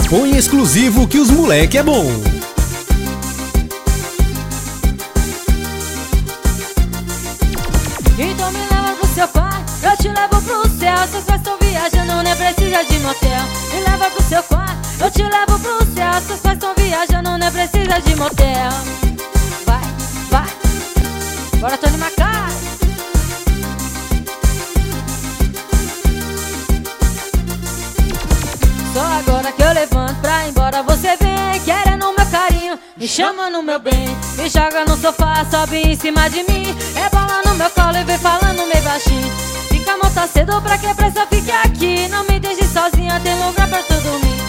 Põe exclusivo que os moleque é bom. Então me leva pro seu quarto, eu te levo pro céu. Seus pais estão viajando, nem precisa de motel. Me leva pro seu quarto, eu te levo pro céu. Seus pais estão viajando, nem precisa de motel. Vai, vai, bora Tony Macai. Só agora que eu levanto pra ir embora você vem, querendo meu carinho, me chama no meu bem. Me joga no sofá, sobe em cima de mim, rebola no meu colo e vem falando meio baixinho. Fica, amor, tá cedo, pra que pressa, fique aqui. Não me deixe sozinha, tem lugar pra tu dormir.